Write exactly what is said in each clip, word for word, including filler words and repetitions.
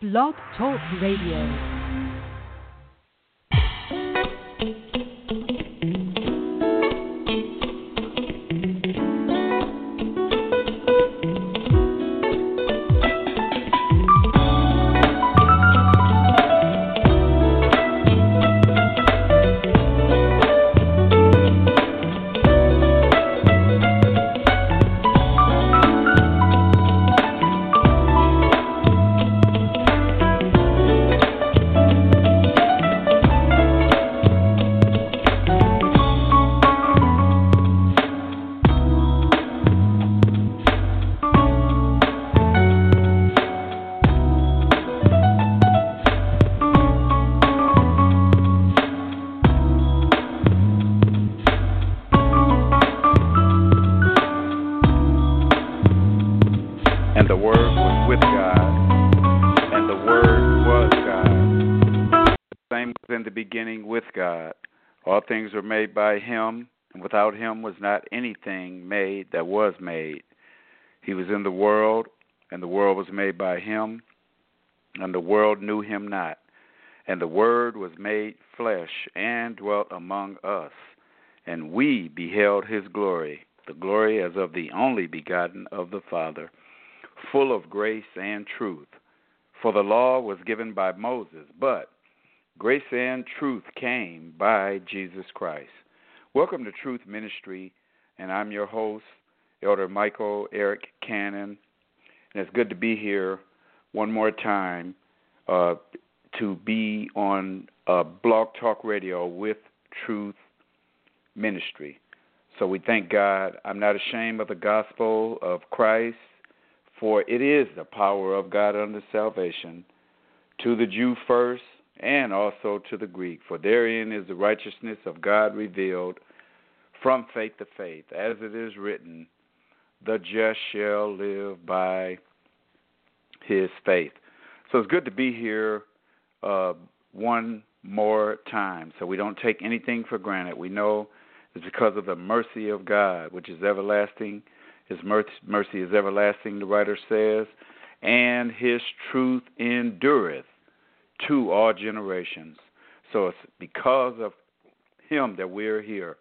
Blog Talk Radio. Things were made by him, and without him was not anything made that was made. He was in the world, and the world was made by him, and the world knew him not. And the Word was made flesh and dwelt among us, and we beheld his glory, the glory as of the only begotten of the Father, full of grace and truth. For the law was given by Moses, but grace and truth came by Jesus Christ. Welcome to Truth Ministry, and I'm your host, Elder Michael Eric Cannon. And it's good to be here one more time uh, to be on uh, Blog Talk Radio with Truth Ministry. So we thank God. I'm not ashamed of the gospel of Christ, for it is the power of God unto salvation, to the Jew first, and also to the Greek. For therein is the righteousness of God revealed from faith to faith, as it is written, the just shall live by his faith. So it's good to be here uh, one more time, so we don't take anything for granted. We know it's because of the mercy of God, which is everlasting. His mercy is everlasting, the writer says, and his truth endureth to all generations. So it's because of him that we're here.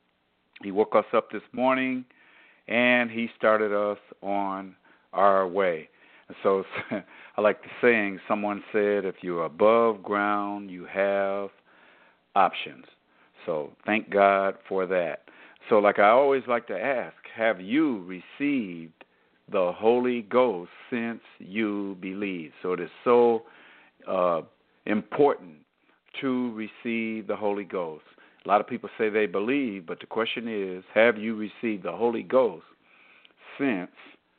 He woke us up this morning, and he started us on our way. And so I like the saying, someone said, if you're above ground, you have options. So thank God for that. So like I always like to ask, have you received the Holy Ghost since you believe? So it is so Uh, important to receive the Holy Ghost. A lot of people say they believe, but the question is, have you received the Holy Ghost since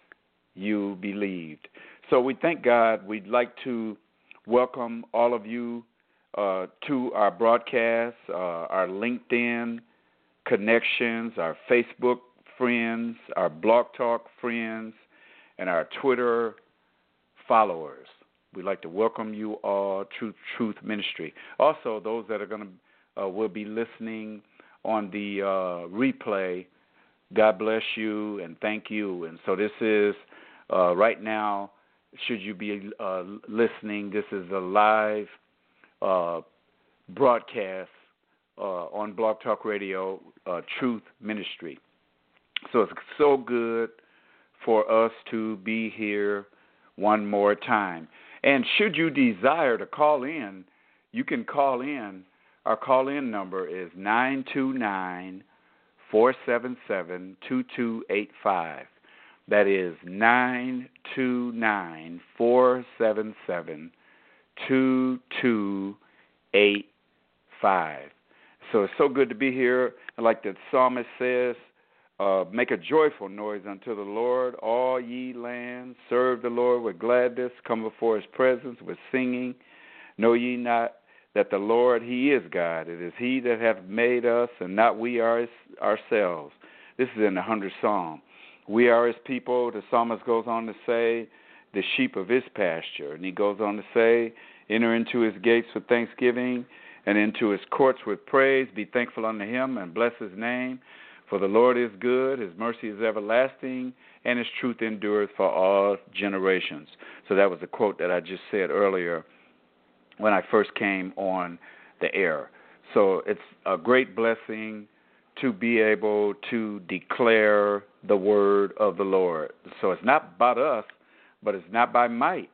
you believed? So we thank God. We'd like to welcome all of you uh, to our broadcast, uh, our LinkedIn connections, our Facebook friends, our Blog Talk friends, and our Twitter followers. We'd like to welcome you all to Truth Ministry. Also, those that are going to uh, will be listening on the uh, replay, God bless you and thank you. And so this is uh, right now, should you be uh, listening, this is a live uh, broadcast uh, on Blog Talk Radio, uh, Truth Ministry. So it's so good for us to be here one more time. And should you desire to call in, you can call in. Our call-in number is nine two nine, four seven seven, two two eight five. That is nine two nine, four seven seven, two two eight five. So it's so good to be here. Like the psalmist says, Uh, make a joyful noise unto the Lord, all ye lands. Serve the Lord with gladness. Come before his presence with singing. Know ye not that the Lord, he is God. It is he that hath made us, and not we our, ourselves. This is in the hundredth Psalm. We are his people. The psalmist goes on to say, the sheep of his pasture. And he goes on to say, enter into his gates with thanksgiving, and into his courts with praise. Be thankful unto him, and bless his name. For the Lord is good, his mercy is everlasting, and his truth endureth for all generations. So that was a quote that I just said earlier when I first came on the air. So it's a great blessing to be able to declare the word of the Lord. So it's not about us, but it's not by might,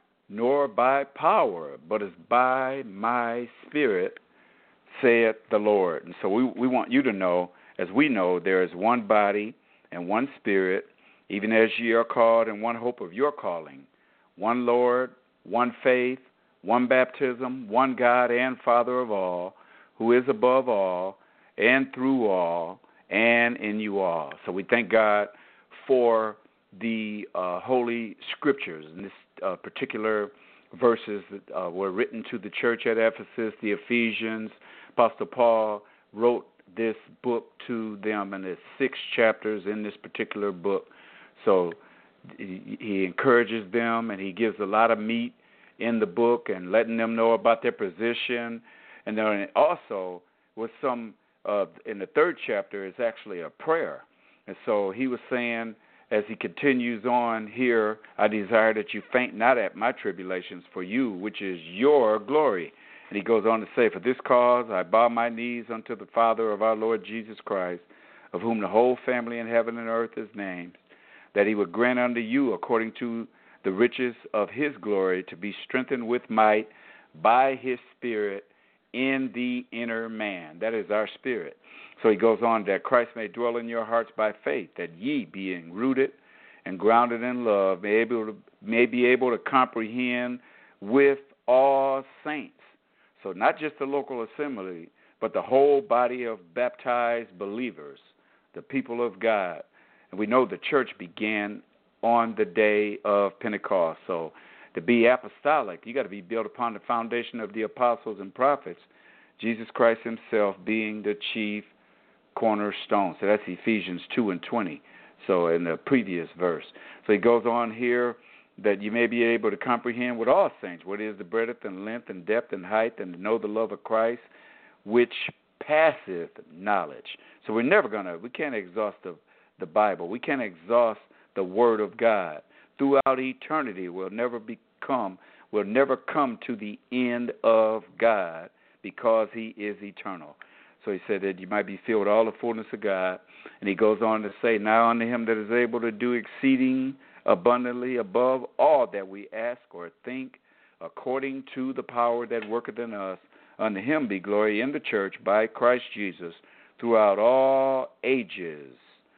nor by power, but it's by my spirit, saith the Lord. And so we, we want you to know, as we know, there is one body and one spirit, even as ye are called, and one hope of your calling, one Lord, one faith, one baptism, one God and Father of all, who is above all, and through all, and in you all. So we thank God for the uh, Holy Scriptures. And this uh, particular verses that uh, were written to the church at Ephesus, the Ephesians. Apostle Paul wrote this book to them, and there's six chapters in this particular book. So he, he encourages them, and he gives a lot of meat in the book and letting them know about their position. And then also with some, uh, in the third chapter, is actually a prayer. And so he was saying, as he continues on here, I desire that you faint not at my tribulations for you, which is your glory. And he goes on to say, for this cause I bow my knees unto the Father of our Lord Jesus Christ, of whom the whole family in heaven and earth is named, that he would grant unto you, according to the riches of his glory, to be strengthened with might by his Spirit in the inner man. That is our spirit. So he goes on, that Christ may dwell in your hearts by faith, that ye, being rooted and grounded in love, may, able to, may be able to comprehend with all saints. So not just the local assembly, but the whole body of baptized believers, the people of God. And we know the church began on the day of Pentecost. So to be apostolic, you got to be built upon the foundation of the apostles and prophets, Jesus Christ himself being the chief cornerstone. So that's Ephesians two and twenty. So in the previous verse. So he goes on here that you may be able to comprehend with all saints what is the breadth and length and depth and height, and to know the love of Christ, which passeth knowledge. So we're never going to, we can't exhaust the, the Bible. We can't exhaust the Word of God. Throughout eternity, we'll never become, we'll never come to the end of God because he is eternal. So he said that you might be filled with all the fullness of God. And he goes on to say, now unto him that is able to do exceeding abundantly above all that we ask or think, according to the power that worketh in us, unto him be glory in the church by Christ Jesus throughout all ages,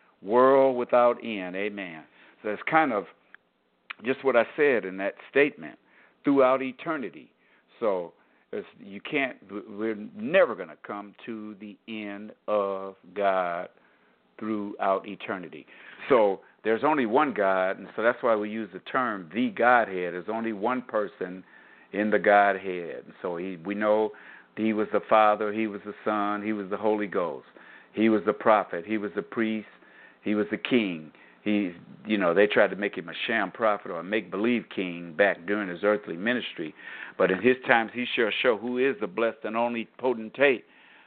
world without end. Amen. So that's kind of just what I said in that statement, throughout eternity. So it's, you can't, we're never going to come to the end of God throughout eternity. So there's only one God, and so that's why we use the term the Godhead. There's only one person in the Godhead. And so he, we know he was the Father, he was the Son, he was the Holy Ghost. He was the prophet, he was the priest, he was the king. He, you know, they tried to make him a sham prophet or a make-believe king back during his earthly ministry. But in his times, he shall show who is the blessed and only potentate,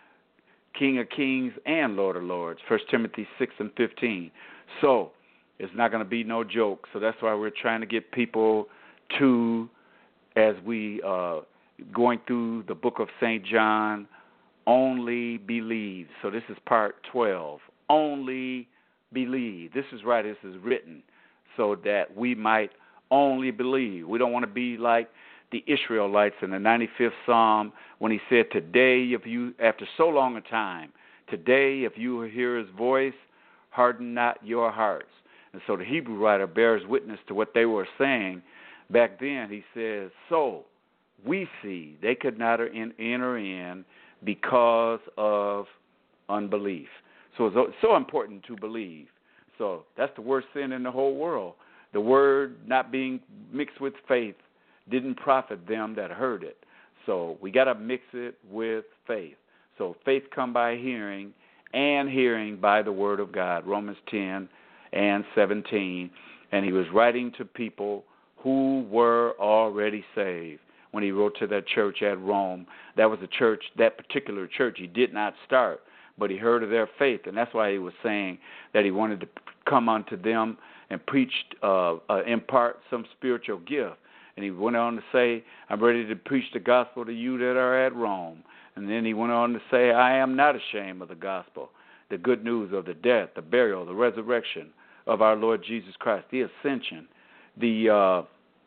King of kings and Lord of lords, First Timothy six and fifteen. So it's not going to be no joke. So that's why we're trying to get people to, as we uh, going through the book of Saint John, only believe. So this is part twelve. Only believe. This is right. This is written so that we might only believe. We don't want to be like the Israelites in the ninety-fifth Psalm when he said, today, if you, after so long a time, today, if you hear his voice, harden not your hearts. And so the Hebrew writer bears witness to what they were saying back then. He says, so we see they could not enter in because of unbelief. So it's so important to believe. So that's the worst sin in the whole world. The word not being mixed with faith didn't profit them that heard it. So we got to mix it with faith. So faith come by hearing, and hearing by the word of God, Romans ten and seventeen. And he was writing to people who were already saved when he wrote to that church at Rome. That was a church, that particular church he did not start, but he heard of their faith, and that's why he was saying that he wanted to come unto them and preach, uh, uh, impart some spiritual gift. And he went on to say, I'm ready to preach the gospel to you that are at Rome. And then he went on to say, I am not ashamed of the gospel, the good news of the death, the burial, the resurrection of our Lord Jesus Christ, the ascension, the uh,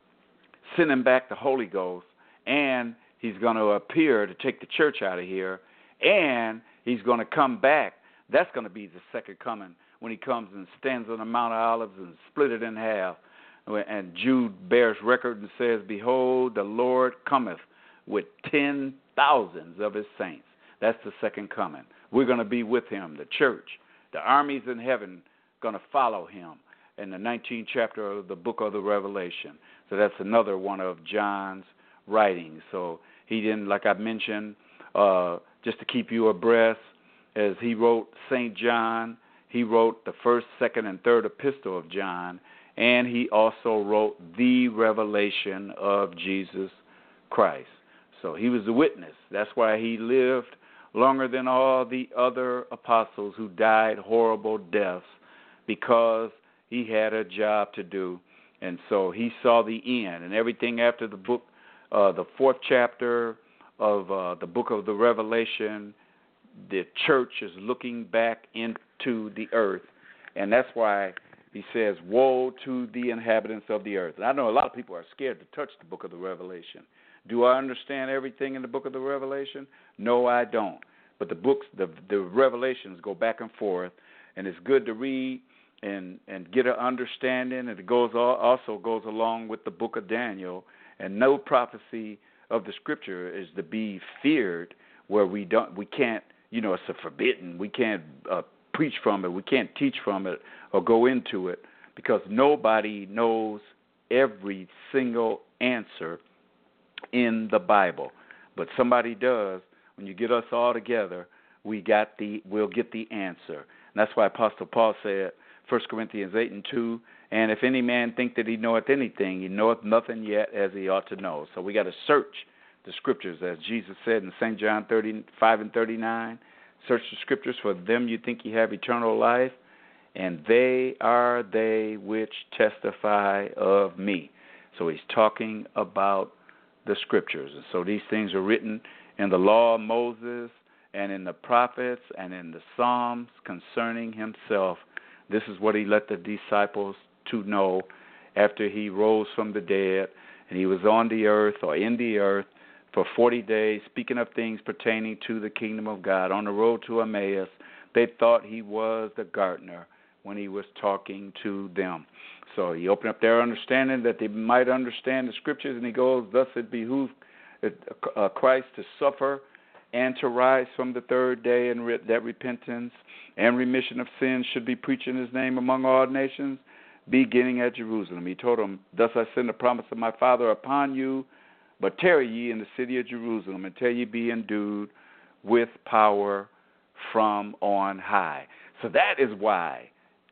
sending back the Holy Ghost, and he's going to appear to take the church out of here, and he's going to come back. That's going to be the second coming, when he comes and stands on the Mount of Olives and split it in half. And Jude bears record and says, behold, the Lord cometh with ten thousands of his saints. That's the second coming. We're going to be with him, the church. The armies in heaven going to follow him in the nineteenth chapter of the book of the Revelation. So that's another one of John's writings. So he didn't, like I mentioned, uh, just to keep you abreast, as he wrote Saint John, he wrote the first, second, and third epistle of John, and he also wrote the revelation of Jesus Christ. So he was a witness. That's why he lived longer than all the other apostles who died horrible deaths, because he had a job to do. And so he saw the end. And everything after the book, uh, the fourth chapter of uh, the book of the Revelation, the church is looking back into the earth. And that's why he says, woe to the inhabitants of the earth. And I know a lot of people are scared to touch the book of the Revelation. Do I understand everything in the book of the Revelation? No, I don't. But the books, the, the Revelations go back and forth, and it's good to read and, and get an understanding. And it goes also goes along with the book of Daniel. And no prophecy of the Scripture is to be feared, where we don't, we can't, you know, it's a forbidden. We can't uh, preach from it. We can't teach from it or go into it, because nobody knows every single answer in the Bible. But somebody does. When you get us all together, we got the we'll get the answer. And that's why Apostle Paul said, First Corinthians eight and two, and if any man think that he knoweth anything, he knoweth nothing yet as he ought to know. So we got to search the Scriptures, as Jesus said in Saint John thirty-five and thirty-nine. Search the Scriptures, for them you think you have eternal life, and they are they which testify of me. So he's talking about the Scriptures. And so these things are written in the law of Moses and in the prophets and in the Psalms concerning himself. This is what he let the disciples to know after he rose from the dead, and he was on the earth or in the earth for forty days, speaking of things pertaining to the kingdom of God. On the road to Emmaus, they thought he was the gardener when he was talking to them. So he opened up their understanding that they might understand the Scriptures, and he goes, thus it behooved uh, Christ to suffer and to rise from the third day, and re- that repentance and remission of sins should be preached in his name among all nations, beginning at Jerusalem. He told them, thus I send the promise of my Father upon you, but tarry ye in the city of Jerusalem until ye be endued with power from on high. So that is why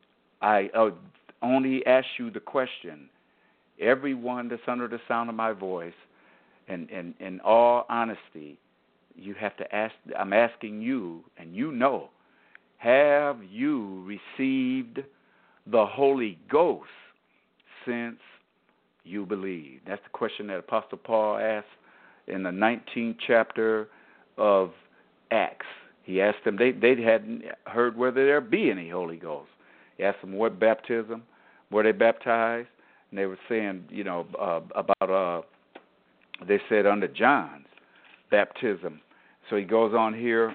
I uh, only ask you the question, everyone that's under the sound of my voice, and in all honesty, you have to ask, I'm asking you, and you know, have you received the Holy Ghost since you believe? That's the question that Apostle Paul asked in the nineteenth chapter of Acts. He asked them, they, they hadn't heard whether there be any Holy Ghost. He asked them what baptism, were they baptized? And they were saying, you know, uh, about, uh, they said under John's baptism. So he goes on here,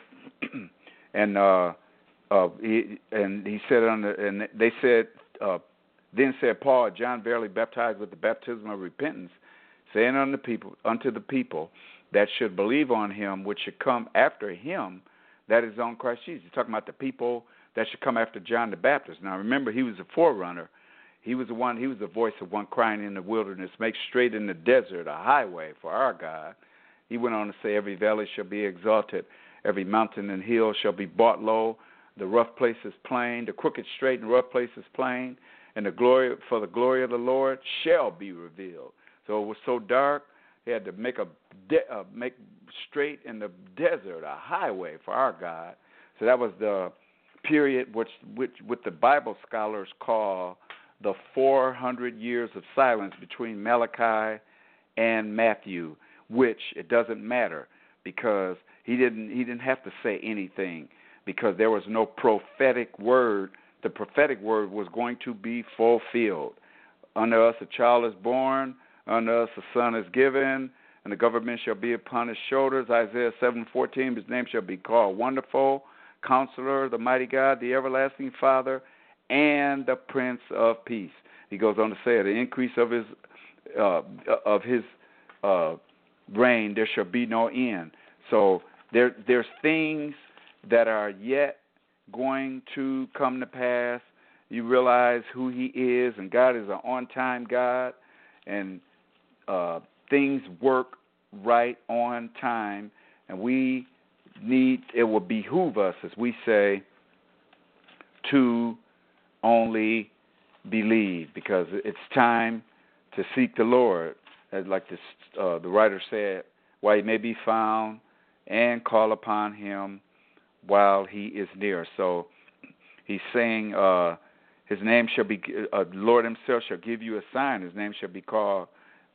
and uh, uh, he, and he said, under, and they said, uh, then said Paul, John verily baptized with the baptism of repentance, saying unto the people, unto the people that should believe on him, which should come after him, that is on Christ Jesus. He's talking about the people that should come after John the Baptist. Now remember, he was a forerunner. He was the one. He was the voice of one crying in the wilderness, make straight in the desert a highway for our God. He went on to say, every valley shall be exalted, every mountain and hill shall be brought low, the rough places plain, the crooked straight and rough places plain, and the glory for the glory of the Lord shall be revealed. So it was so dark, he had to make a de- uh, make straight in the desert a highway for our God. So that was the period which, which what the Bible scholars call the four hundred years of silence between Malachi and Matthew, which it doesn't matter because he didn't he didn't have to say anything because there was no prophetic word. The prophetic word was going to be fulfilled. Unto us a child is born, unto us a son is given, and the government shall be upon his shoulders. Isaiah seven fourteen, his name shall be called Wonderful, Counselor, the Mighty God, the Everlasting Father, and the Prince of Peace. He goes on to say, the increase of his uh, of his uh, reign, there shall be no end. So there there's things that are yet going to come to pass. You realize who he is, and God is an on-time God, and uh, things work right on time, and we need, it will behoove us, as we say, to only believe, because it's time to seek the Lord, as like this, uh, the writer said, while he may be found, and call upon him while he is near. So he's saying, uh, his name shall be, uh, the Lord himself shall give you a sign. His name shall be called,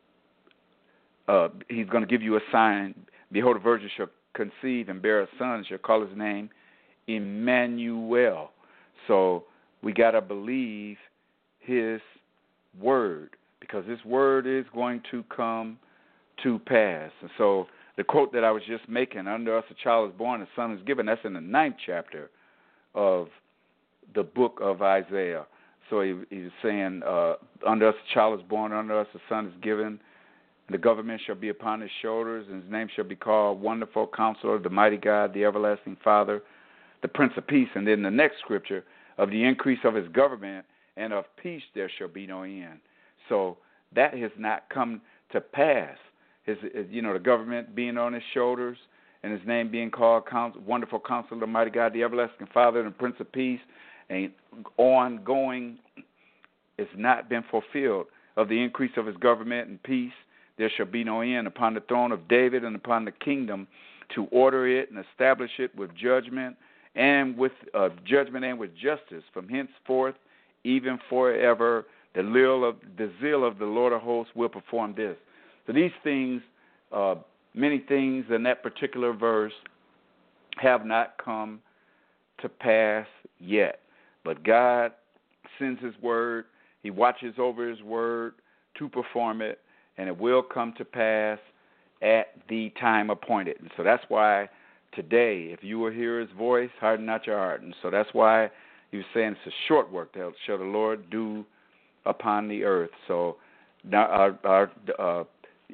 uh, he's going to give you a sign. Behold, a virgin shall conceive and bear a son, and shall call his name Emmanuel. So we got to believe his word, because his word is going to come to pass. And so the quote that I was just making, unto us a child is born, a son is given, that's in the ninth chapter of the book of Isaiah. So he, he's saying, uh, unto us a child is born, unto us a son is given, the government shall be upon his shoulders, and his name shall be called Wonderful Counselor, the Mighty God, the Everlasting Father, the Prince of Peace. And then the next scripture, of the increase of his government and of peace there shall be no end. So that has not come to pass. His, you know, the government being on his shoulders and his name being called Counsel, Wonderful Counselor, the Mighty God, the Everlasting Father, and the Prince of Peace, and ongoing, it's not been fulfilled. Of the increase of his government and peace, there shall be no end upon the throne of David and upon the kingdom, to order it and establish it with judgment and with uh, judgment and with justice from henceforth, even forever. The zeal of the zeal of the Lord of hosts will perform this. So these things, uh, many things in that particular verse, have not come to pass yet. But God sends his word. He watches over his word to perform it, and it will come to pass at the time appointed. And so that's why today, if you will hear his voice, harden not your heart. And so that's why he was saying it's a short work that shall the Lord do upon the earth. So now our our, uh,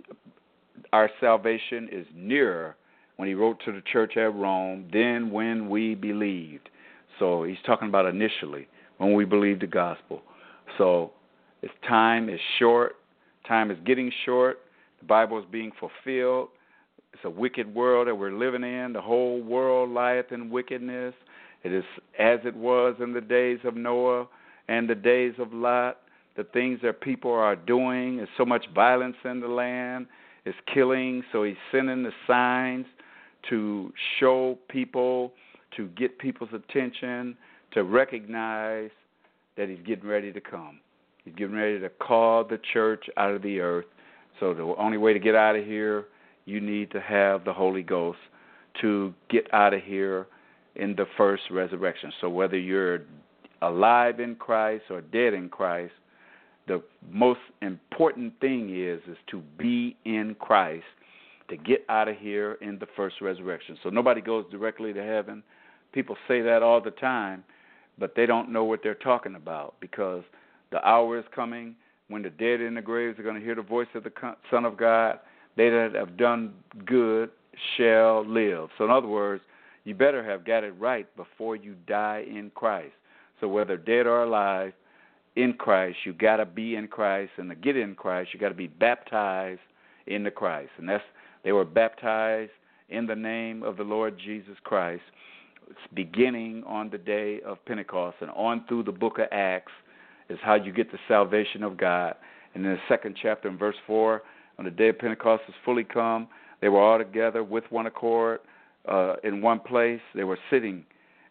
our salvation is nearer, when he wrote to the church at Rome, than when we believed. So he's talking about initially, when we believed the gospel. So it's time is short. Time is getting short. The Bible is being fulfilled. It's a wicked world that we're living in. The whole world lieth in wickedness. It is as it was in the days of Noah and the days of Lot. The things that people are doing, is so much violence in the land. It's killing. So he's sending the signs to show people, to get people's attention, to recognize that he's getting ready to come. He's getting ready to call the church out of the earth. So the only way to get out of here, you need to have the Holy Ghost to get out of here in the first resurrection. So whether you're alive in Christ or dead in Christ, the most important thing is is to be in Christ, to get out of here in the first resurrection. So nobody goes directly to heaven. People say that all the time, but they don't know what they're talking about, because the hour is coming when the dead in the graves are going to hear the voice of the Son of God. They that have done good shall live. So in other words, you better have got it right before you die in Christ. So whether dead or alive, in Christ, you got to be in Christ, and to get in Christ, you got to be baptized into Christ. And that's they were baptized in the name of the Lord Jesus Christ, beginning on the day of Pentecost and on through the book of Acts is how you get the salvation of God. And in the second chapter in verse four, on the day of Pentecost was fully come, they were all together with one accord uh, in one place. They were sitting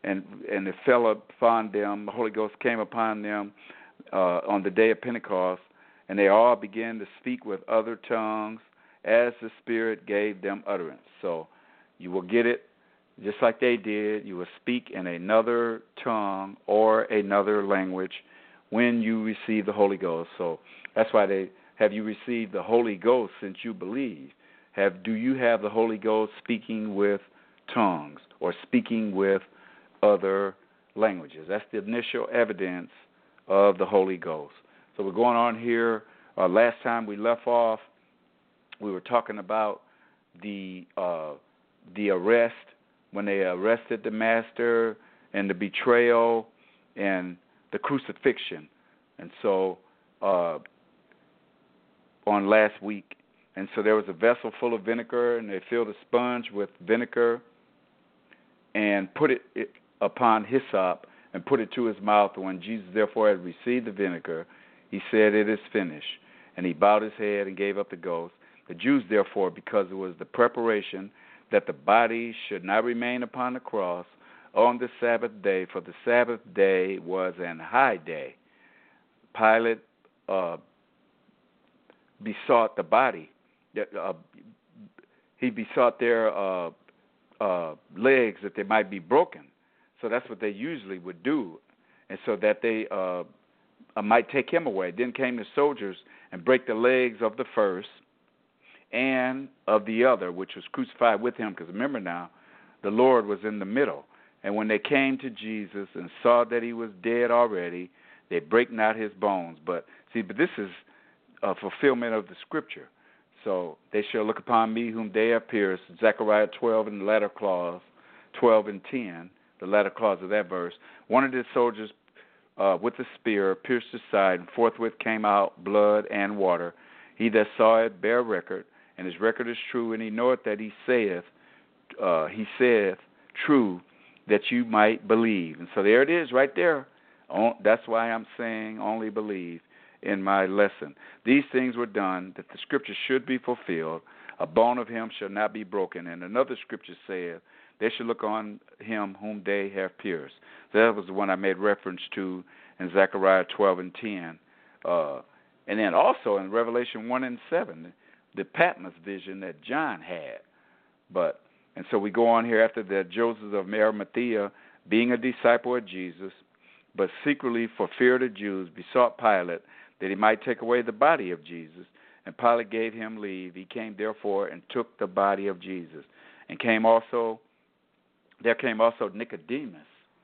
and and it fell upon them. The Holy Ghost came upon them uh, on the day of Pentecost, and they all began to speak with other tongues as the Spirit gave them utterance. So you will get it just like they did. You will speak in another tongue or another language when you receive the Holy Ghost. So that's why they have you received the Holy Ghost since you believe. Have do you have the Holy Ghost speaking with tongues or speaking with other languages? That's the initial evidence of the Holy Ghost. So we're going on here. Uh, last time we left off, we were talking about the uh, the arrest, when they arrested the Master, and the betrayal, and the crucifixion. And so uh, on last week, and so there was a vessel full of vinegar, and they filled a sponge with vinegar and put it, it upon hyssop and put it to his mouth. And when Jesus therefore had received the vinegar, he said, "It is finished." And he bowed his head and gave up the ghost. The Jews therefore, because it was the preparation that the body should not remain upon the cross on the Sabbath day, for the Sabbath day was an high day, Pilate uh, besought the body. Uh, he besought their uh, uh, legs that they might be broken. So that's what they usually would do, and so that they uh, uh, might take him away. Then came the soldiers and break the legs of the first and of the other, which was crucified with him. Because remember now, the Lord was in the middle. And when they came to Jesus and saw that he was dead already, they brake not his bones. But see, but this is a fulfillment of the Scripture. So they shall look upon me whom they have pierced. Zechariah twelve in the latter clause, twelve and ten, the latter clause of that verse. One of the soldiers uh, with a spear pierced his side, and forthwith came out blood and water. He that saw it bare record, and his record is true, and he knoweth that he saith, uh, he saith true, that you might believe. And so there it is right there. That's why I'm saying only believe in my lesson. These things were done that the Scripture should be fulfilled. A bone of him shall not be broken. And another Scripture saith, they shall look on him whom they have pierced. So that was the one I made reference to in Zechariah twelve and ten. Uh, and then also in Revelation one and seven, the Patmos vision that John had. But and so we go on here after that. Joseph of Arimathea, being a disciple of Jesus, but secretly for fear of the Jews, besought Pilate that he might take away the body of Jesus. And Pilate gave him leave. He came therefore and took the body of Jesus. And came also, there came also Nicodemus,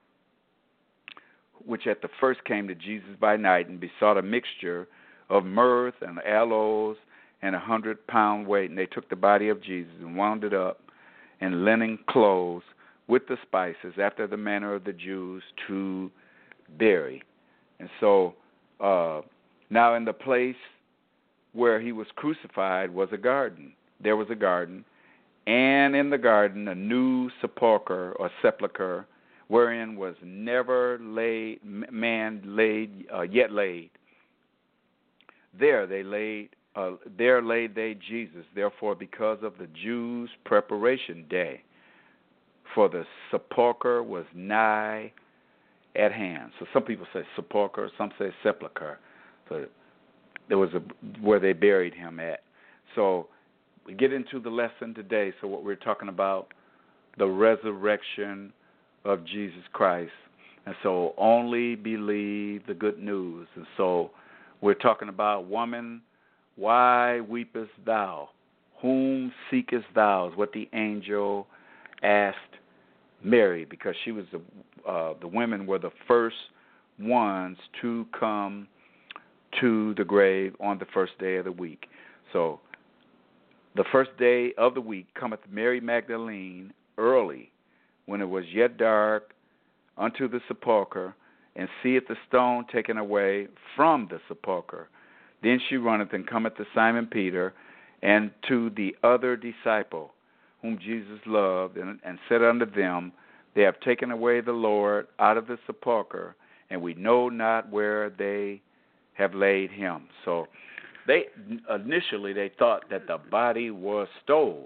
which at the first came to Jesus by night and besought a mixture of myrrh and aloes and a hundred pound weight. And they took the body of Jesus and wound it up in linen clothes with the spices, after the manner of the Jews, to bury. And so uh, now in the place where he was crucified was a garden. There was a garden, and in the garden a new sepulchre or sepulchre, wherein was never laid man laid uh, yet laid. There they laid. Uh, there laid they Jesus, therefore, because of the Jews' preparation day, for the sepulchre was nigh at hand. So some people say sepulchre, some say sepulchre. So there was a where they buried him at. So we get into the lesson today. So what we're talking about, the resurrection of Jesus Christ. And so only believe the good news. And so we're talking about, woman, why weepest thou? Whom seekest thou? Is what the angel asked Mary, because she was the uh, the women were the first ones to come to the grave on the first day of the week. So the first day of the week cometh Mary Magdalene early, when it was yet dark, unto the sepulchre, and seeth the stone taken away from the sepulchre. Then she runneth and cometh to Simon Peter and to the other disciple, whom Jesus loved, and, and said unto them, They have taken away the Lord out of the sepulchre, and we know not where they have laid him. So they initially they thought that the body was stole,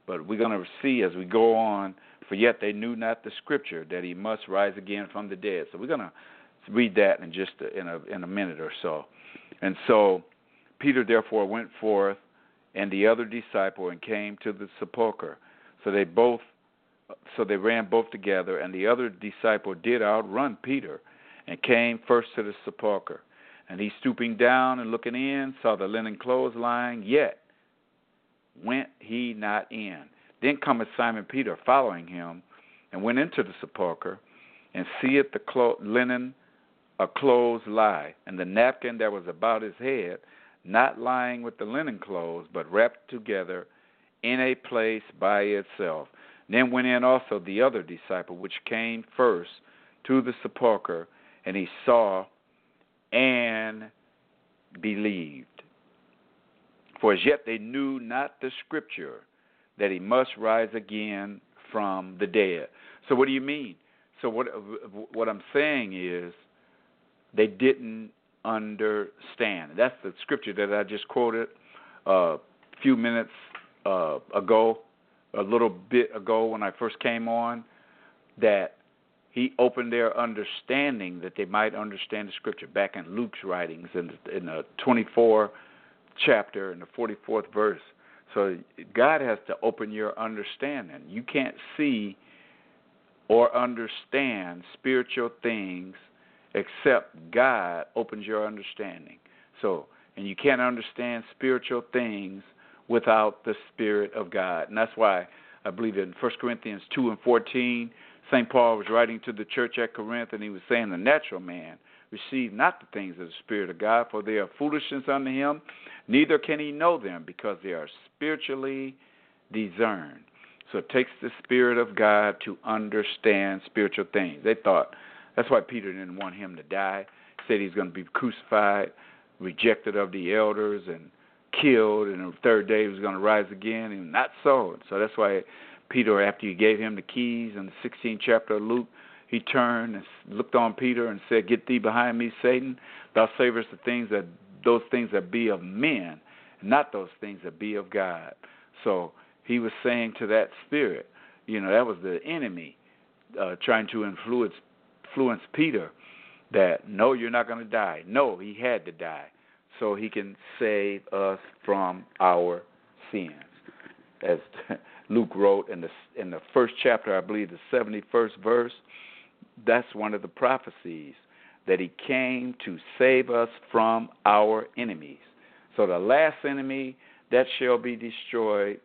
But we're going to see as we go on, for yet they knew not the scripture that he must rise again from the dead. So we're going to read that in just a, in a in a minute or so. And so Peter therefore went forth and the other disciple and came to the sepulchre. So they both so they ran both together, and the other disciple did outrun Peter and came first to the sepulchre. And he, stooping down and looking in, saw the linen clothes lying, yet went he not in. Then cometh Simon Peter following him, and went into the sepulchre, and seeth the clo- linen uh, clothes lie, and the napkin that was about his head, not lying with the linen clothes, but wrapped together in a place by itself. Then went in also the other disciple, which came first to the sepulchre, and he saw and believed. For as yet they knew not the scripture, that he must rise again from the dead. So what do you mean? So what what I'm saying is they didn't understand. That's the scripture that I just quoted uh, a few minutes uh, ago, a little bit ago when I first came on, that he opened their understanding that they might understand the scripture. Back in Luke's writings in the, in the twenty-fourth chapter and the forty-fourth verse. So God has to open your understanding. You can't see or understand spiritual things except God opens your understanding. So, and you can't understand spiritual things without the Spirit of God. And that's why I believe in First Corinthians two and fourteen, Saint Paul was writing to the church at Corinth, and he was saying the natural man receive not the things of the Spirit of God, for they are foolishness unto him, neither can he know them, because they are spiritually discerned. So it takes the Spirit of God to understand spiritual things. They thought, that's why Peter didn't want him to die. He said he's going to be crucified, rejected of the elders, and killed, and the third day he was going to rise again, and not so. So that's why Peter, after he gave him the keys in the sixteenth chapter of Luke, he turned and looked on Peter and said, "Get thee behind me, Satan. Thou savest the things that those things that be of men, and not those things that be of God." So he was saying to that spirit, you know, that was the enemy uh, trying to influence influence Peter that, no, you're not going to die. No, he had to die so he can save us from our sins. As Luke wrote in the in the first chapter, I believe the seventy-first verse, that's one of the prophecies, that he came to save us from our enemies. So the last enemy that shall be destroyed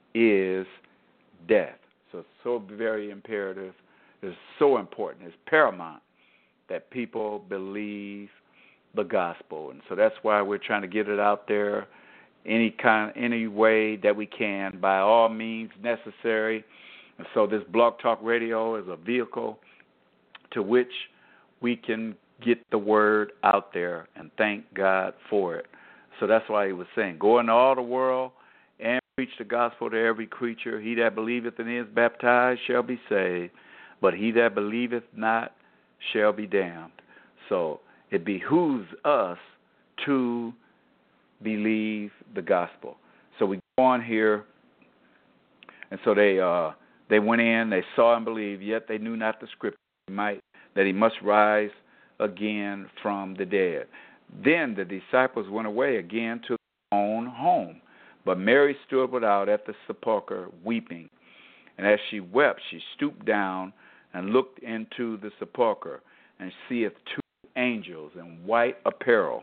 is death. So it's so very imperative. It's so important. It's paramount that people believe the gospel. And so that's why we're trying to get it out there any kind, any way that we can, by all means necessary. And so this Blog Talk Radio is a vehicle to which we can get the word out there, and thank God for it. So that's why he was saying, go into all the world and preach the gospel to every creature. He that believeth and is baptized shall be saved, but he that believeth not shall be damned. So it behooves us to believe the gospel. So we go on here, and so they uh, they went in, they saw and believed, yet they knew not the scripture, might that he must rise again from the dead. Then the disciples went away again to their own home, but Mary stood without at the sepulchre weeping. And as she wept, she stooped down and looked into the sepulchre, and seeth two angels in white apparel.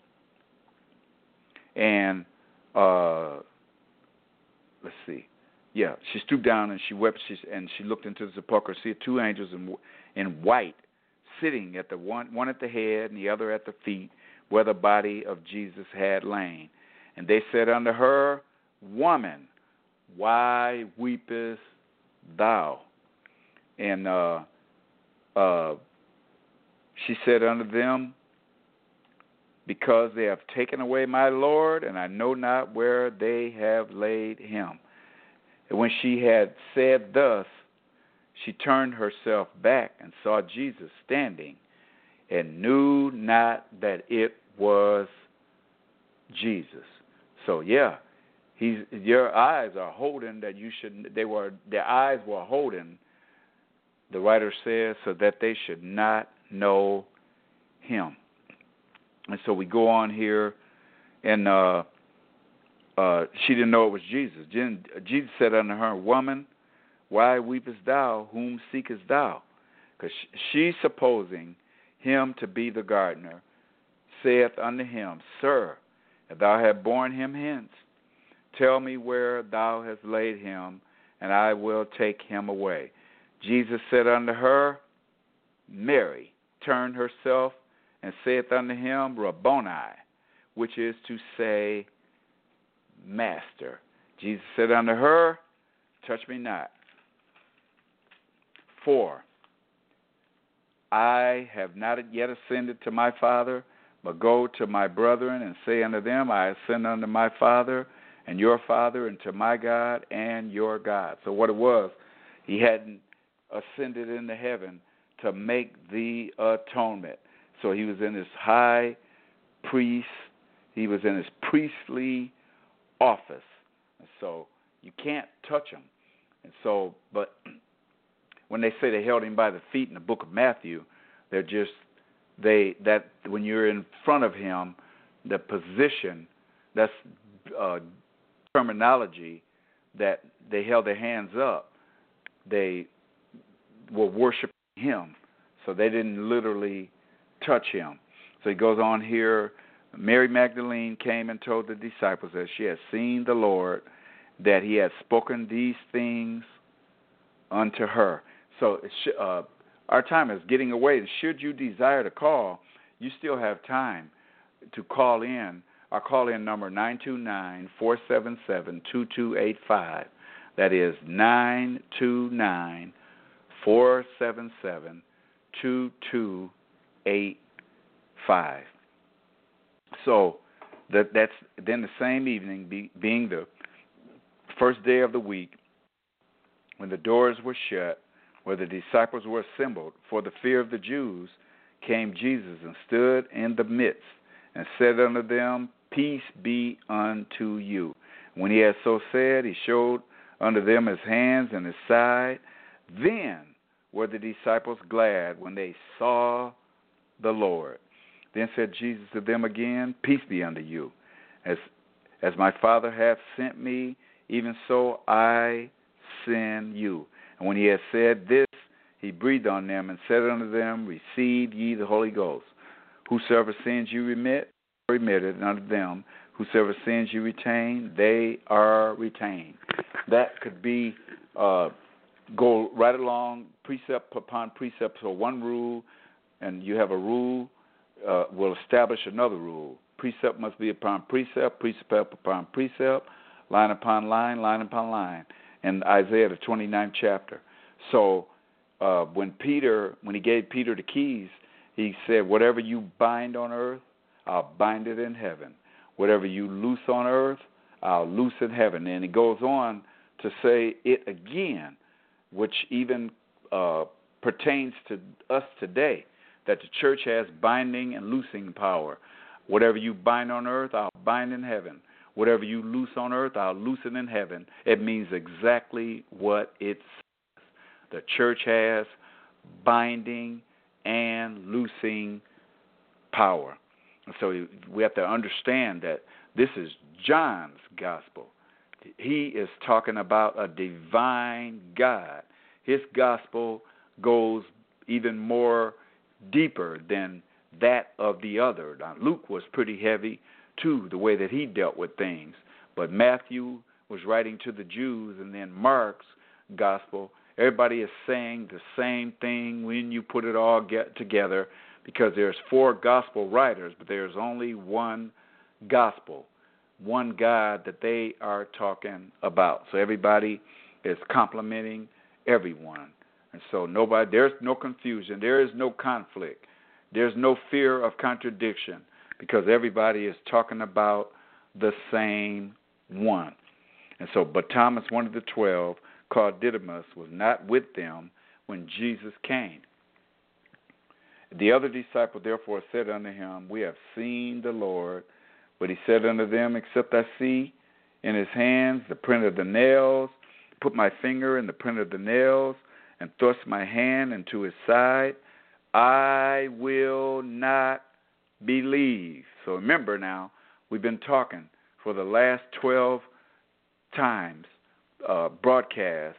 And uh, let's see, yeah, she stooped down and she wept, she, and she looked into the sepulchre, see two angels in in white, sitting at the one one at the head and the other at the feet, where the body of Jesus had lain. And they said unto her, Woman, why weepest thou? And uh, uh, she said unto them, Because they have taken away my Lord, and I know not where they have laid him. And when she had said thus, she turned herself back and saw Jesus standing, and knew not that it was Jesus. So, yeah, He's your eyes are holding that you should. They were their eyes were holding. The writer says so that they should not know him. And so we go on here, and uh, uh, she didn't know it was Jesus. Jesus said unto her, Woman, why weepest thou? Whom seekest thou? Because she, supposing him to be the gardener, saith unto him, Sir, if thou have borne him hence, tell me where thou hast laid him, and I will take him away. Jesus said unto her, Mary, turned herself, and saith unto him, Rabboni, which is to say, Master. Jesus said unto her, Touch me not, for I have not yet ascended to my Father, but go to my brethren and say unto them, I ascend unto my Father and your Father, and to my God and your God. So what it was, he hadn't ascended into heaven to make the atonement. So he was in his high priest, he was in his priestly office. And so you can't touch him. And so, but when they say they held him by the feet in the book of Matthew, they're just, they, that when you're in front of him, the position, that's uh, terminology that they held their hands up. They were worshiping him. So they didn't literally touch him. So he goes on here, Mary Magdalene came and told the disciples that she had seen the Lord, that he had spoken these things unto her. So uh, our time is getting away. Should you desire to call, you still have time to call in. Our call-in number, nine two nine, four seven seven, two two eight five. That is nine two nine, four seven seven, two two eight five. So that that's then the same evening, be, being the first day of the week, when the doors were shut, where the disciples were assembled for the fear of the Jews, came Jesus and stood in the midst and said unto them, Peace be unto you. When he had so said, he showed unto them his hands and his side. Then were the disciples glad when they saw the Lord. Then said Jesus to them again, Peace be unto you. As as my Father hath sent me, even so I send you. And when he had said this, he breathed on them and said unto them, Receive ye the Holy Ghost. Whosoever sins you remit, remitted, and unto them whosoever sins you retain, they are retained. That could be uh, go right along, precept upon precept. So one rule, and you have a rule, uh, will establish another rule. Precept must be upon precept, precept upon precept, line upon line, line upon line. In Isaiah, the twenty-ninth chapter. So uh, when Peter, when he gave Peter the keys, he said, whatever you bind on earth, I'll bind it in heaven. Whatever you loose on earth, I'll loose in heaven. And he goes on to say it again, which even uh, pertains to us today, that the church has binding and loosing power. Whatever you bind on earth, I'll bind in heaven. Whatever you loose on earth, I'll loose it in heaven. It means exactly what it says. The church has binding and loosing power. So we have to understand that this is John's gospel. He is talking about a divine God. His gospel goes even more deeper than that of the other. Now, Luke was pretty heavy, too, the way that he dealt with things. But Matthew was writing to the Jews, and then Mark's gospel, everybody is saying the same thing when you put it all get together, because there's four gospel writers, but there's only one gospel, one God that they are talking about. So everybody is complimenting everyone. And so nobody, there's no confusion. There is no conflict. There's no fear of contradiction, because everybody is talking about the same one. And so, but Thomas, one of the twelve, called Didymus, was not with them when Jesus came. The other disciple therefore said unto him, We have seen the Lord. But he said unto them, Except I see in his hands the print of the nails, put my finger in the print of the nails, and thrust my hand into his side, I will not believe. So remember now, we've been talking for the last twelve times, uh, broadcasts,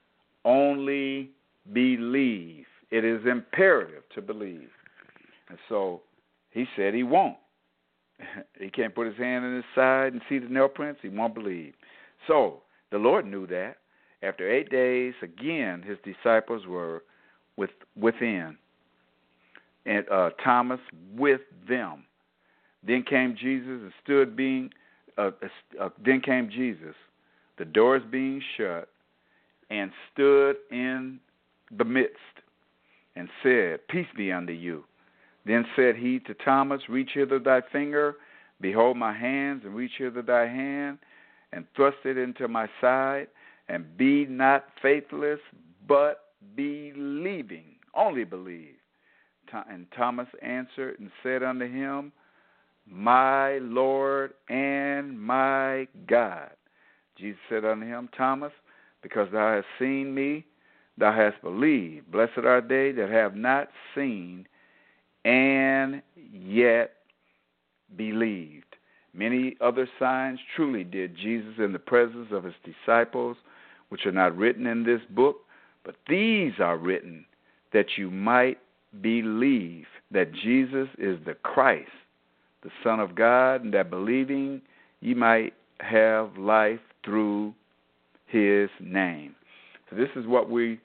only believe. It is imperative to believe. And so he said he won't. He can't put his hand in his side and see the nail prints. He won't believe. So the Lord knew that. After eight days, again, his disciples were with, within, and uh, Thomas with them. Then came Jesus and stood being, uh, uh, then came Jesus, the doors being shut, and stood in the midst, and said, Peace be unto you. Then said he to Thomas, Reach hither thy finger, behold my hands, and reach hither thy hand, and thrust it into my side, and be not faithless, but believing. Only believe. And Thomas answered and said unto him, My Lord and my God. Jesus said unto him, Thomas, because thou hast seen me, thou hast believed. Blessed are they that have not seen and yet believed. Many other signs truly did Jesus in the presence of his disciples, which are not written in this book, but these are written that you might believe that Jesus is the Christ, the Son of God, and that believing ye might have life through his name. So this is what we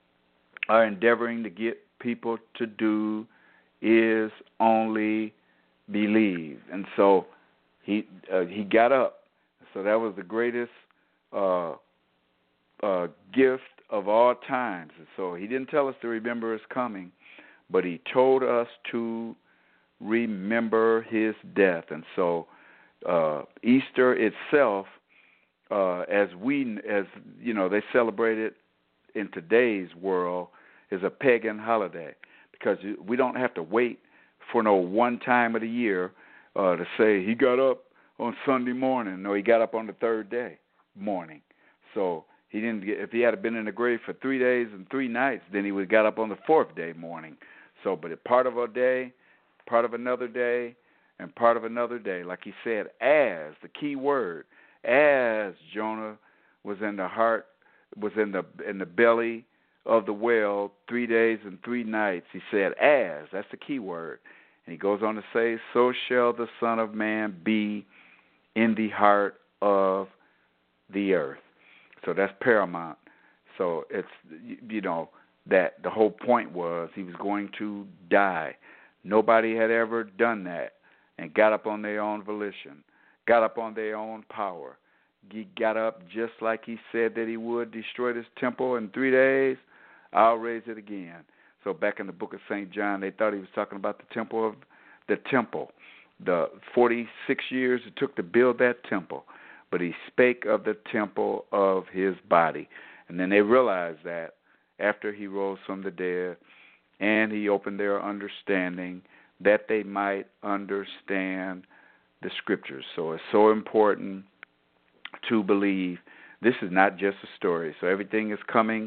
are endeavoring to get people to do, is only believe. And so he uh, he got up. So that was the greatest uh, uh, gift of all times. And so he didn't tell us to remember his coming, but he told us to remember his death. And so uh, Easter itself, uh, as we, as you know, they celebrate it in today's world, is a pagan holiday, because we don't have to wait for no one time of the year uh, to say he got up on Sunday morning. No, he got up on the third day morning. So he didn't get, if he had been in the grave for three days and three nights, then he would have got up on the fourth day morning. So, but a part of a day, part of another day, and part of another day. Like he said, as, the key word, as Jonah was in the heart, was in the in the belly of the whale three days and three nights. He said, as, that's the key word. And he goes on to say, so shall the Son of Man be in the heart of the earth. So that's paramount. So it's, you know, that the whole point was he was going to die. Nobody had ever done that and got up on their own volition, got up on their own power. He got up just like he said that he would, destroy this temple in three days. I'll raise it again. So back in the book of Saint John, they thought he was talking about the temple of the temple, the forty-six years it took to build that temple. But he spake of the temple of his body. And then they realized that after he rose from the dead and he opened their understanding, that they might understand the scriptures. So it's so important to believe this is not just a story. So everything is coming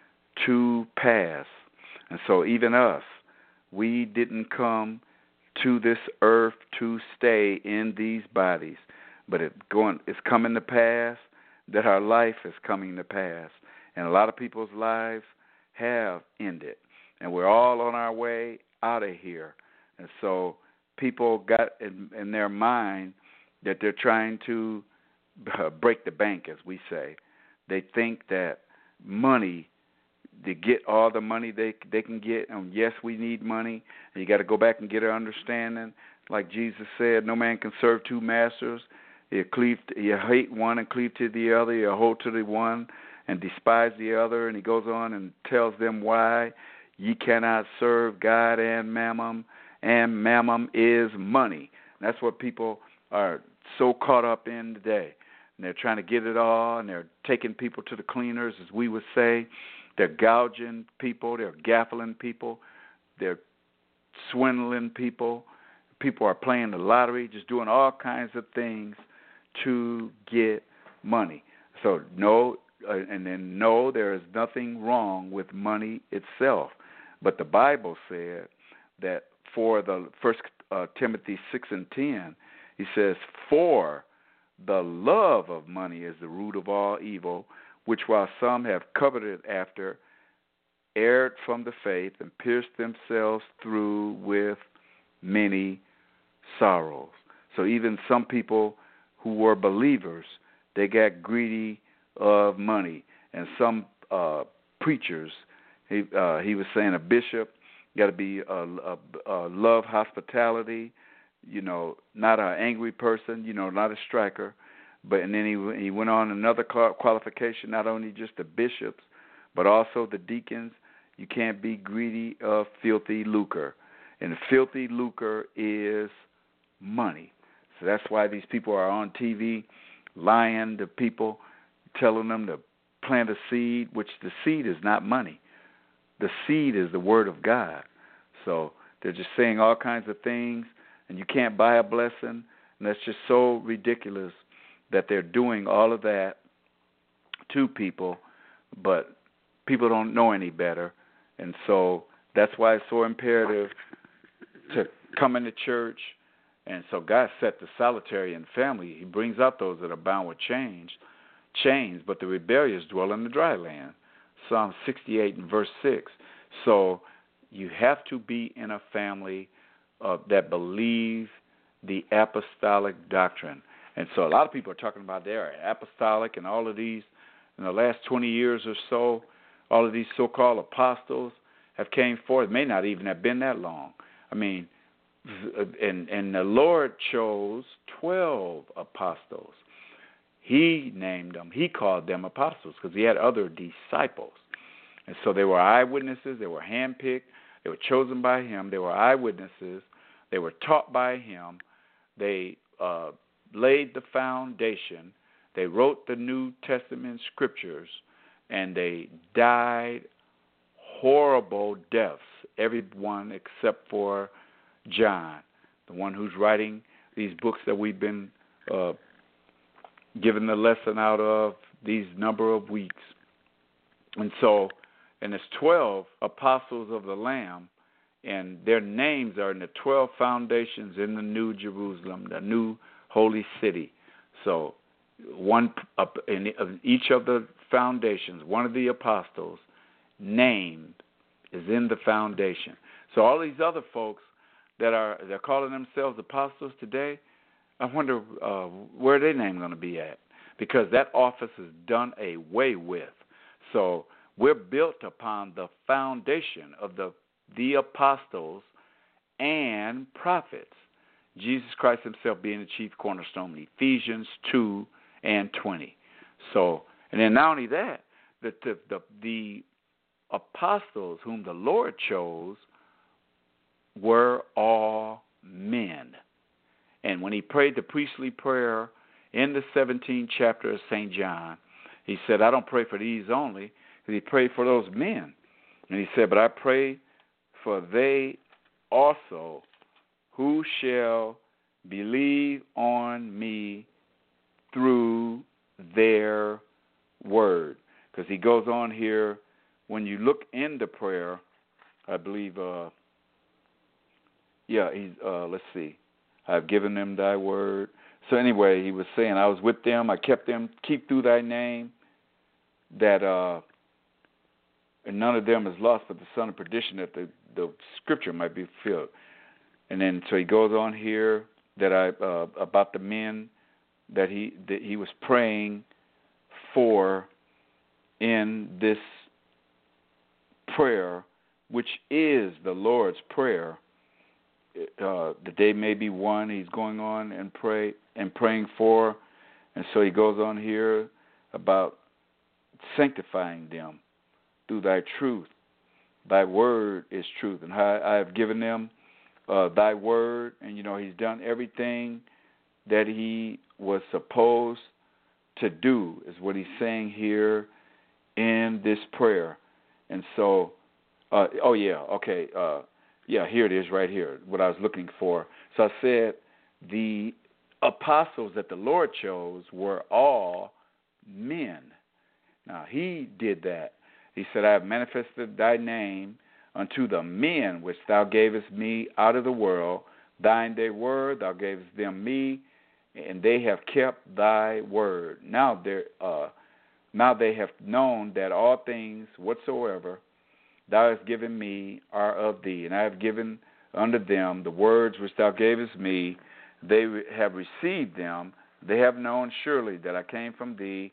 to pass. And so even us, we didn't come to this earth to stay in these bodies, but it going, it's coming to pass that our life is coming to pass. And a lot of people's lives have ended, and we're all on our way out of here. And so people got in, in their mind that they're trying to uh, break the bank, as we say. They think that money, to get all the money they they can get, and yes, we need money, and you got to go back and get an understanding. Like Jesus said, no man can serve two masters. You cleave, you hate one and cleave to the other. You hold to the one and despise the other. And he goes on and tells them why. Ye cannot serve God and mammon, and mammon is money. And that's what people are so caught up in today. And they're trying to get it all, and they're taking people to the cleaners, as we would say. They're gouging people. They're gaffling people. They're swindling people. People are playing the lottery, just doing all kinds of things to get money. So no, uh, and then no, there is nothing wrong with money itself. But the Bible said that for the First uh, Timothy six and ten, he says, "For the love of money is the root of all evil, which while some have coveted after, erred from the faith and pierced themselves through with many sorrows." So even some people who were believers, they got greedy of money. And some uh, preachers, he uh, he was saying a bishop got to be a, a, a love hospitality, you know, not an angry person, you know, not a striker. But and then he he went on another qualification, not only just the bishops, but also the deacons. You can't be greedy of filthy lucre. And filthy lucre is money. So that's why these people are on T V lying to people, telling them to plant a seed, which the seed is not money. The seed is the word of God. So they're just saying all kinds of things, and you can't buy a blessing, and that's just so ridiculous that they're doing all of that to people, but people don't know any better. And so that's why it's so imperative to come into church. And so God set the solitary in family. He brings out those that are bound with chains, chains, but the rebellious dwell in the dry land. Psalm sixty-eight and verse six. So you have to be in a family uh, that believe the apostolic doctrine. And so a lot of people are talking about they're apostolic and all of these, in the last twenty years or so, all of these so-called apostles have came forth. It may not even have been that long. I mean, and, and the Lord chose twelve apostles. He named them. He called them apostles because he had other disciples. And so they were eyewitnesses. They were handpicked. They were chosen by him. They were eyewitnesses. They were taught by him. They uh, laid the foundation. They wrote the New Testament scriptures, and they died horrible deaths, everyone except for John, the one who's writing these books that we've been uh, given the lesson out of these number of weeks. And so, and there's twelve apostles of the Lamb, and their names are in the twelve foundations in the New Jerusalem, the new holy city. So one up in each of the foundations, one of the apostles named is in the foundation. So all these other folks that are they're calling themselves apostles today, I wonder uh, where their name going to be at, because that office is done away with. So we're built upon the foundation of the the apostles and prophets, Jesus Christ himself being the chief cornerstone, Ephesians two and twenty. So, and then not only that, the the the, the apostles whom the Lord chose were all men. And when he prayed the priestly prayer in the seventeenth chapter of Saint John, he said, I don't pray for these only, because he prayed for those men. And he said, but I pray for they also who shall believe on me through their word. Because he goes on here, when you look in the prayer, I believe, uh, yeah, he's, uh, let's see, I've given them thy word. So anyway, he was saying, I was with them, I kept them, keep through thy name, that uh, and none of them is lost but the son of perdition, that the, the scripture might be fulfilled. And then so he goes on here that I uh, about the men that he that he was praying for in this prayer, which is the Lord's prayer. Uh, the day may be one. He's going on and pray and praying for, and so he goes on here about sanctifying them through thy truth. Thy word is truth, and I, I have given them uh, thy word. And you know he's done everything that he was supposed to do, is what he's saying here in this prayer. And so, uh, oh yeah, okay. Uh, Yeah, here it is right here, what I was looking for. So I said the apostles that the Lord chose were all men. Now, he did that. He said, I have manifested thy name unto the men which thou gavest me out of the world. Thine they were, thou gavest them me, and they have kept thy word. Now, uh, now they have known that all things whatsoever thou hast given me are of thee, and I have given unto them the words which thou gavest me. They have received them. They have known surely that I came from thee,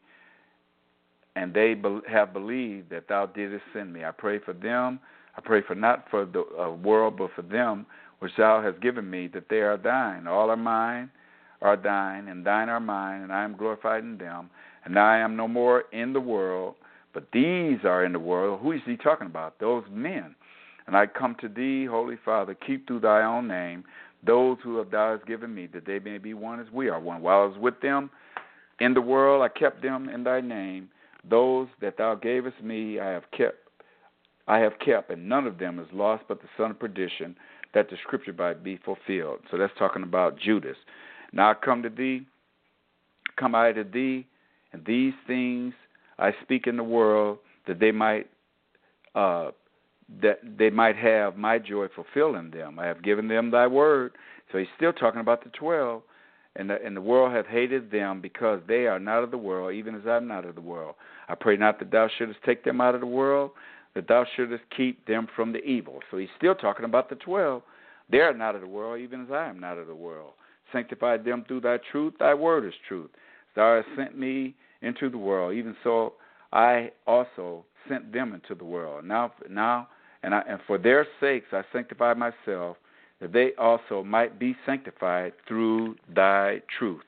and they be- have believed that thou didst send me. I pray for them. I pray for not for the uh, world, but for them which thou hast given me, that they are thine. All are mine, are thine, and thine are mine, and I am glorified in them. And I am no more in the world, but these are in the world. Who is he talking about? Those men. And I come to thee, Holy Father, keep through thy own name those who thou hast given me, that they may be one as we are one. While I was with them in the world, I kept them in thy name. Those that thou gavest me, I have kept. I have kept, and none of them is lost but the son of perdition, that the scripture might be fulfilled. So that's talking about Judas. Now I come to thee, come I to thee, and these things I speak in the world, that they might, uh, that they might have my joy fulfilled in them. I have given them thy word. So he's still talking about the twelve. And the, and the world hath hated them, because they are not of the world, even as I am not of the world. I pray not that thou shouldest take them out of the world, that thou shouldest keep them from the evil. So he's still talking about the twelve. They are not of the world, even as I am not of the world. Sanctify them through thy truth. Thy word is truth. Thou hast sent me into the world. Even so, I also sent them into the world. Now, now, and, I, and for their sakes I sanctify myself, that they also might be sanctified through thy truth.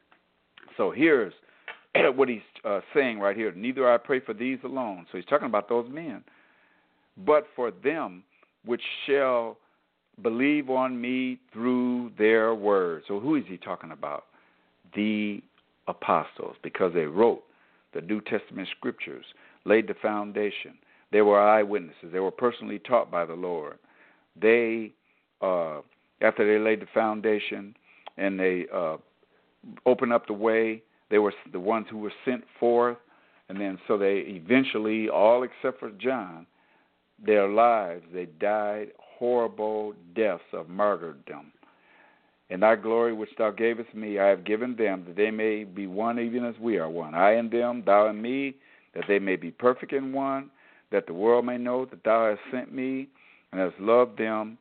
So here's what he's uh, saying right here. Neither I pray for these alone. So he's talking about those men, but for them which shall believe on me through their word. So who is he talking about? The apostles, because they wrote the New Testament scriptures, laid the foundation. They were eyewitnesses. They were personally taught by the Lord. They Uh, after they laid the foundation and they uh, opened up the way, they were the ones who were sent forth. And then so they eventually, all except for John, their lives, they died horrible deaths of martyrdom. And thy glory which thou gavest me, I have given them, that they may be one even as we are one. I and them, thou and me, that they may be perfect in one, that the world may know that thou hast sent me and hast loved them,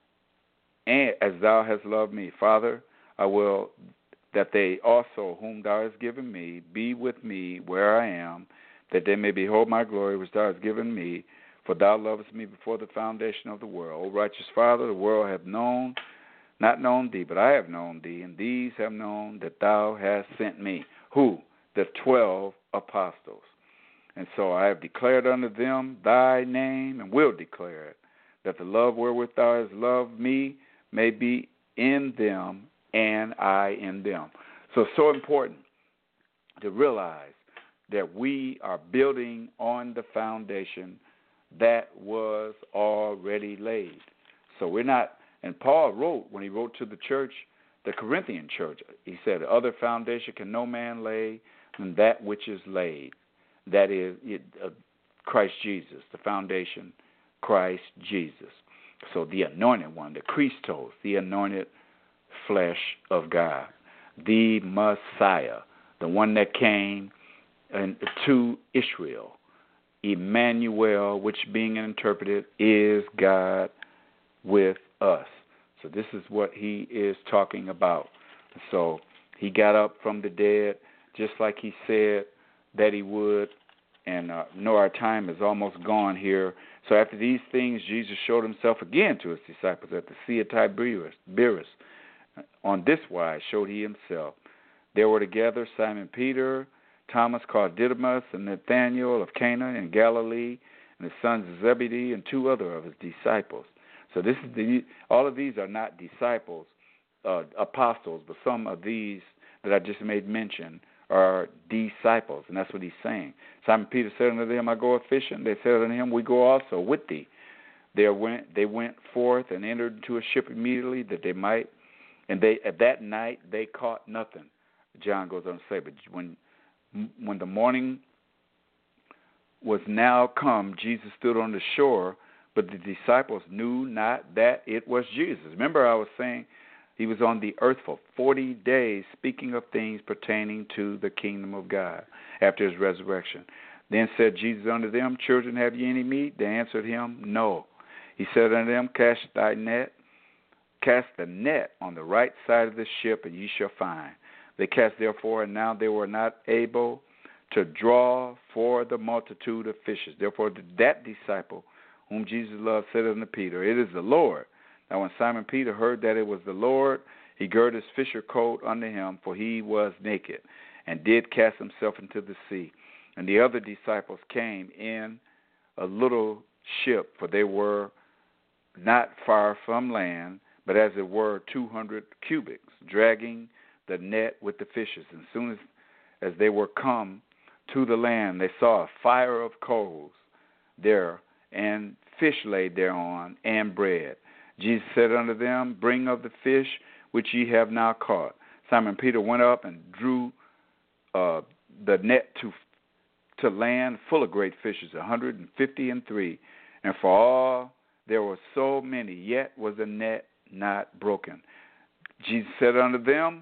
and as thou hast loved me. Father, I will that they also, whom thou hast given me, be with me where I am, that they may behold my glory which thou hast given me, for thou lovest me before the foundation of the world. O righteous Father, the world hath known, not known thee, but I have known thee, and these have known that thou hast sent me. Who? The twelve apostles. And so I have declared unto them thy name, and will declare it, that the love wherewith thou hast loved me may be in them, and I in them. So it's so important to realize that we are building on the foundation that was already laid. So we're not, and Paul wrote, when he wrote to the church, the Corinthian church, he said, other foundation can no man lay than that which is laid. That is it, uh, Christ Jesus, the foundation, Christ Jesus. So the anointed one, the Christos, the anointed flesh of God, the Messiah, the one that came and, to Israel, Emmanuel, which being interpreted is God with us. So this is what he is talking about. So he got up from the dead just like he said that he would. And uh, know our time is almost gone here. So after these things, Jesus showed himself again to his disciples at the Sea of Tiberias. On this wise showed he himself. There were together Simon Peter, Thomas called Didymus, and Nathanael of Cana in Galilee, and the sons of Zebedee, and two other of his disciples. So this is the, all of these are not disciples, uh, apostles, but some of these that I just made mention are disciples, and that's what he's saying. Simon Peter said unto them, I go a fishing. They said unto him, we go also with thee. There went they went forth and entered into a ship immediately that they might, and they at that night they caught nothing. John goes on to say, but when when the morning was now come, Jesus stood on the shore, but the disciples knew not that it was Jesus. Remember, I was saying he was on the earth for forty days speaking of things pertaining to the kingdom of God after his resurrection. Then said Jesus unto them, Children, have ye any meat? They answered him, No. He said unto them, Cast thy net, cast the net on the right side of the ship, and ye shall find. They cast therefore, and now they were not able to draw for the multitude of fishes. Therefore that disciple whom Jesus loved said unto Peter, It is the Lord. Now when Simon Peter heard that it was the Lord, he girded his fisher coat unto him, for he was naked, and did cast himself into the sea. And the other disciples came in a little ship, for they were not far from land, but as it were two hundred cubits, dragging the net with the fishes. And as soon as, as they were come to the land, they saw a fire of coals there, and fish laid thereon, and bread. Jesus said unto them, Bring of the fish which ye have now caught. Simon Peter went up and drew uh, the net to to land full of great fishes, a hundred and fifty and three. And for all there were so many, yet was the net not broken. Jesus said unto them,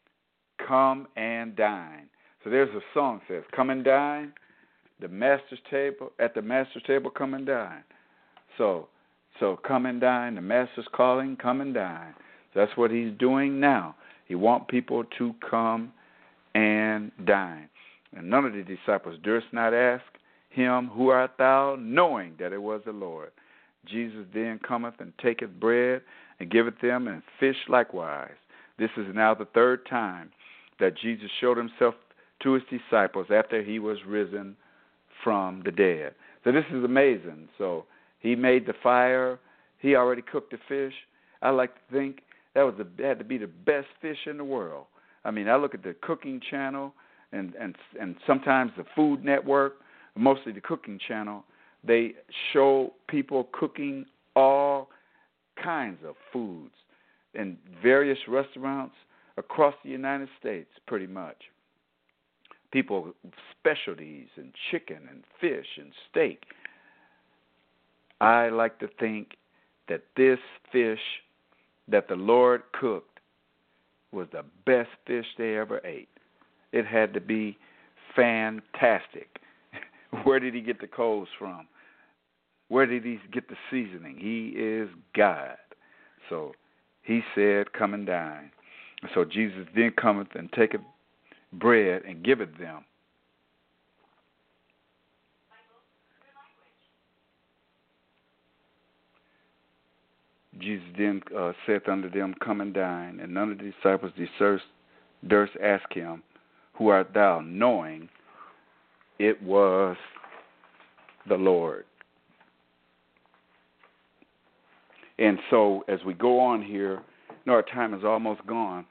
Come and dine. So there's a song that says, Come and dine. The master's table, at the master's table, come and dine. So, so come and dine. The master's calling, come and dine. So that's what he's doing now. He wants people to come and dine. And none of the disciples durst not ask him, Who art thou? Knowing that it was the Lord. Jesus then cometh and taketh bread and giveth them, and fish likewise. This is now the third time that Jesus showed himself to his disciples after he was risen from the dead. So this is amazing. So he made the fire. He already cooked the fish. I like to think that was the, had to be the best fish in the world. I mean, I look at the Cooking Channel and, and, and sometimes the Food Network, mostly the Cooking Channel. They show people cooking all kinds of foods in various restaurants across the United States, pretty much. People, specialties and chicken and fish and steak. I like to think that this fish that the Lord cooked was the best fish they ever ate. It had to be fantastic. Where did he get the coals from? Where did he get the seasoning? He is God. So he said, Come and dine. So Jesus then cometh and taketh bread and giveth them. Jesus then uh, saith unto them, Come and dine. And none of the disciples durst, durst ask him, Who art thou? Knowing it was the Lord. And so as we go on here, you know, our time is almost gone.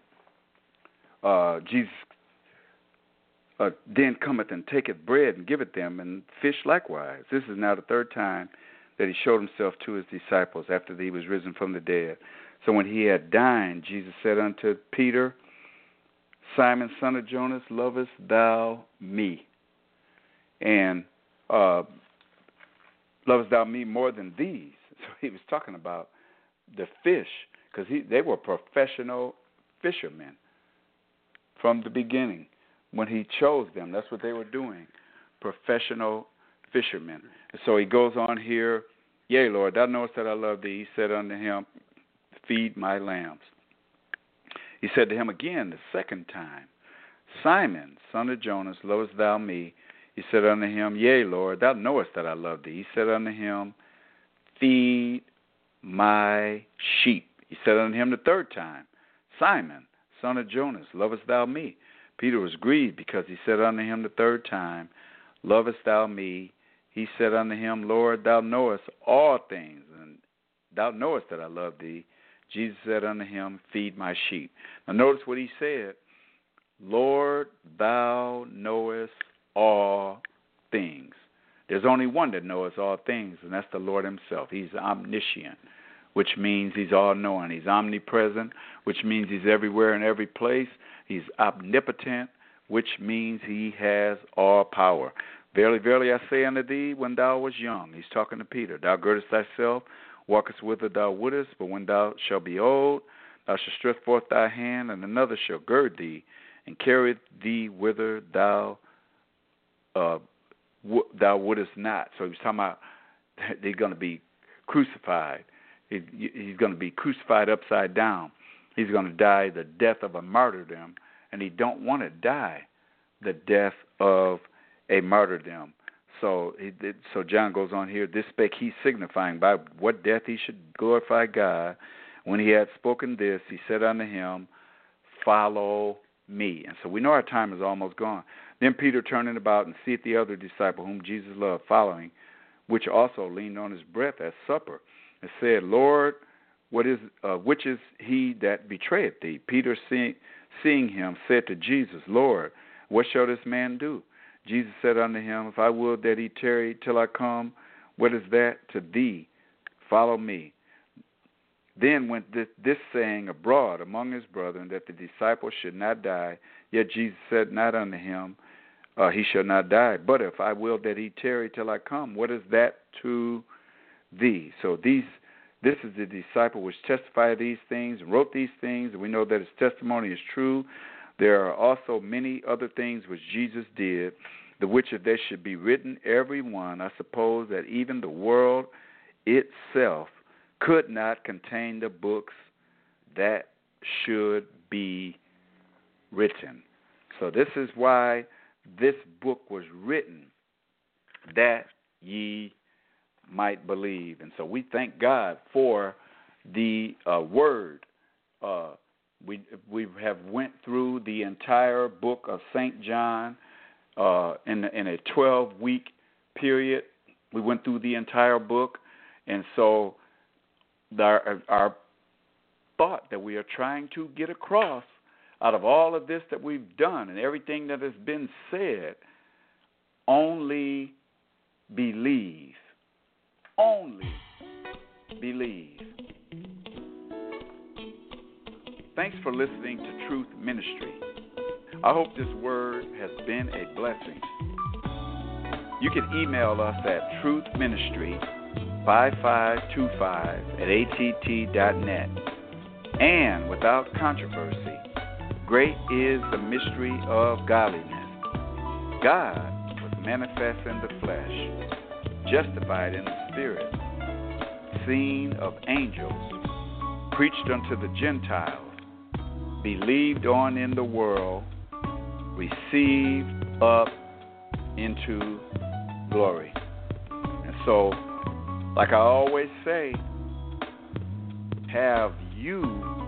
Uh, Jesus uh, then cometh and taketh bread and giveth them, and fish likewise. This is now the third time that he showed himself to his disciples after he was risen from the dead. So when he had dined, Jesus said unto Peter, Simon, son of Jonas, lovest thou me? And uh, lovest thou me more than these? So he was talking about the fish, because they were professional fishermen from the beginning. When he chose them, that's what they were doing, professional fishermen. And so he goes on here, Yea, Lord, thou knowest that I love thee. He said unto him, Feed my lambs. He said to him again the second time, Simon, son of Jonas, lovest thou me? He said unto him, Yea, Lord, thou knowest that I love thee. He said unto him, Feed my sheep. He said unto him the third time, Simon, son of Jonas, lovest thou me? Peter was grieved because he said unto him the third time, Lovest thou me? He said unto him, Lord, thou knowest all things, and thou knowest that I love thee. Jesus said unto him, Feed my sheep. Now notice what he said, Lord, thou knowest all things. There's only one that knows all things, and that's the Lord himself. He's omniscient, which means he's all-knowing. He's omnipresent, which means he's everywhere in every place. He's omnipotent, which means he has all power. Verily, verily, I say unto thee, when thou wast young, he's talking to Peter, thou girdest thyself, walkest whither thou wouldest, but when thou shalt be old, thou shalt stretch forth thy hand, and another shall gird thee, and carry thee whither thou uh, w- thou wouldest not. So he's talking about they're going to be crucified. He, he's going to be crucified upside down. He's going to die the death of a martyrdom, and he don't want to die the death of a martyrdom. So he did, so John goes on here, this spake he, signifying by what death he should glorify God. When he had spoken this, he said unto him, follow me. And so we know our time is almost gone. Then Peter, turning about and seeth the other disciple whom Jesus loved, following, which also leaned on his breath at supper, and said, Lord, what is uh, which is he that betrayeth thee? Peter, seeing, seeing him, said to Jesus, Lord, what shall this man do? Jesus said unto him, if I will that he tarry till I come, what is that to thee? Follow me. Then went this, this saying abroad among his brethren, that the disciple should not die. Yet Jesus said not unto him, uh, he shall not die. But if I will that he tarry till I come, what is that to thee? So these, this is the disciple which testified these things and wrote these things, and we know that his testimony is true. There are also many other things which Jesus did, the which if they should be written, every one, I suppose that even the world itself could not contain the books that should be written. So this is why this book was written, that ye might believe. And so we thank God for the uh, word. Uh, we we have went through the entire book of Saint John uh, in in a twelve-week period. We went through the entire book, and so our, our thought that we are trying to get across out of all of this that we've done and everything that has been said, only believe. Only believe. Thanks for listening to Truth Ministry. I hope this word has been a blessing. You can email us at truthministry five five two five at A T T dot net. And without controversy, great is the mystery of godliness. God was manifest in the flesh, justified in the spirit, seen of angels, preached unto the Gentiles, believed on in the world, received up into glory. And so, like I always say, have you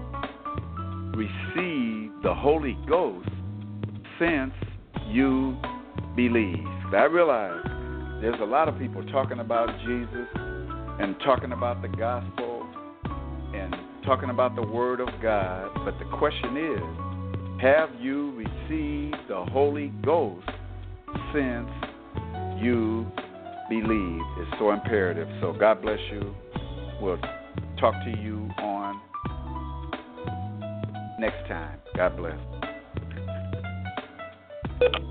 received the Holy Ghost since you believe? I realize there's a lot of people talking about Jesus and talking about the gospel and talking about the Word of God, but the question is, have you received the Holy Ghost since you believe? It's so imperative. So God bless you. We'll talk to you on next time. God bless.